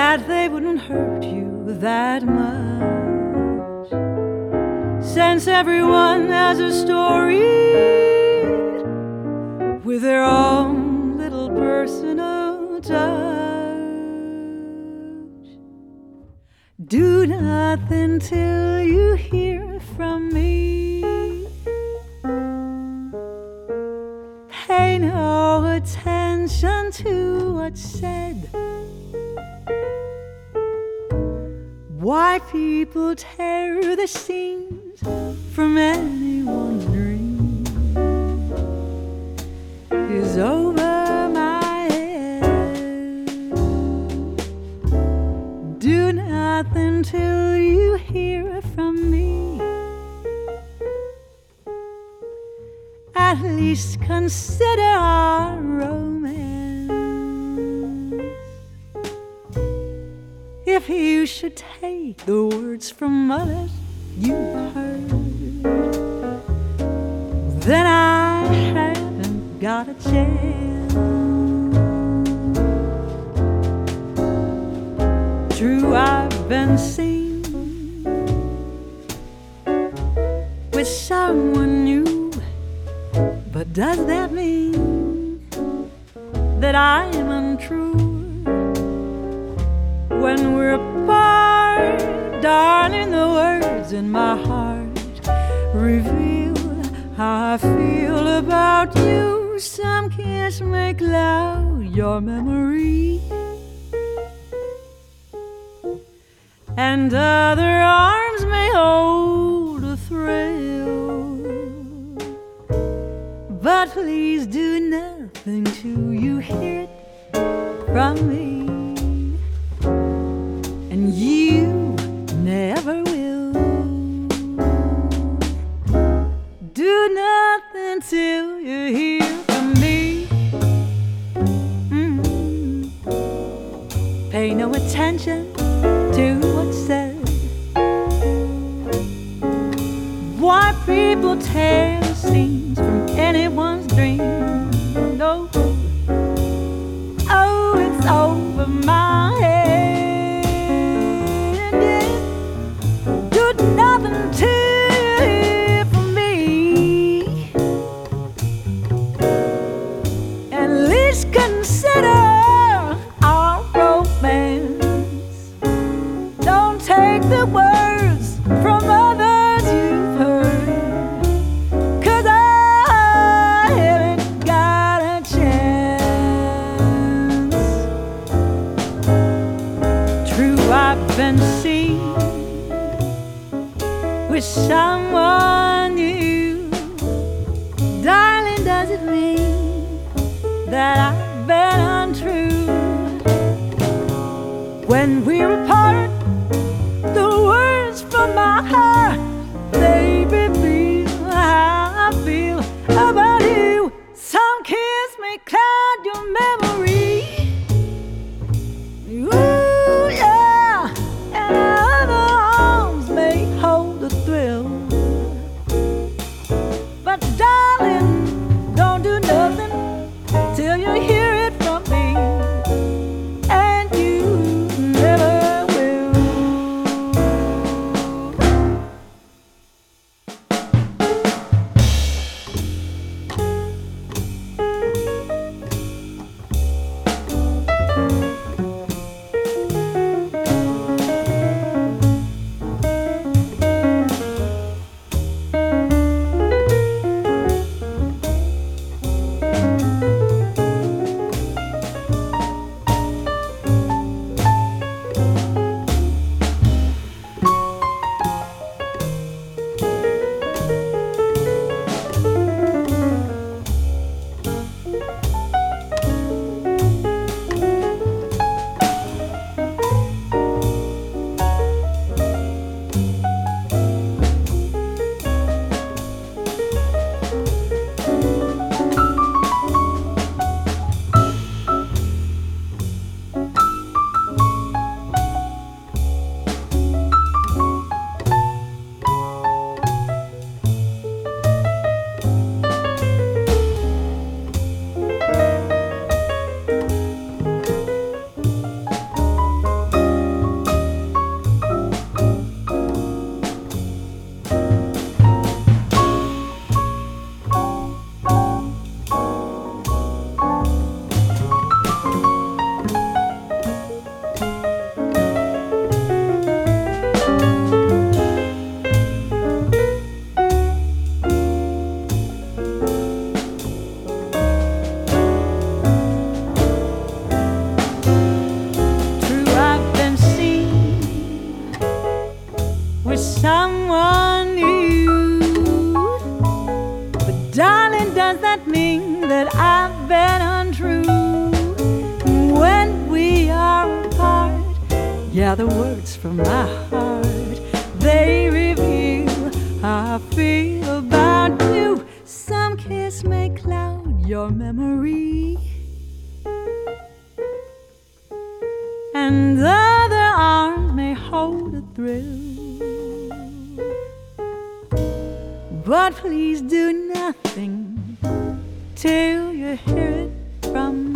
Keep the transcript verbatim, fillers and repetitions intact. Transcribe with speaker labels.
Speaker 1: that they wouldn't hurt you that much, since everyone has a story with their own little personal touch. Do nothing till you hear from me. Pay no attention to what's said. Why people tear the seams from anyone's dream is over my head. Do nothing till you hear from me. At least consider our romance. If you should take the words from others you've heard, then I haven't got a chance. True, I've been seen with someone new, but does that mean that I am untrue? When we're apart, darling, the words in my heart reveal how I feel about you. Some kiss make loud your memory, and other arms may hold a thrill. But please do nothing till you hear it from me. And you never will. Do nothing till you hear from me. Mm-hmm. Pay no attention to what's said. Why people tear the seams from anyone's dream? No. Oh, it's over my head. Nothing to hear from me. At least consider our romance. Don't take the words from others you've heard, 'cause I haven't got a chance. True, I've been seen with someone new. Darling, does it mean that I've been untrue? When we're apart, the words from my heart, they reveal how I feel about you. Some kiss may cloud your memory. Ooh, yeah, and other arms may hold a thrill. But darling, don't do nothing till you hear it from me. And you never will. are the words from my heart. They reveal how I feel about you. Some kiss may cloud your memory, and other arms may hold a thrill. But please do nothing till you hear it from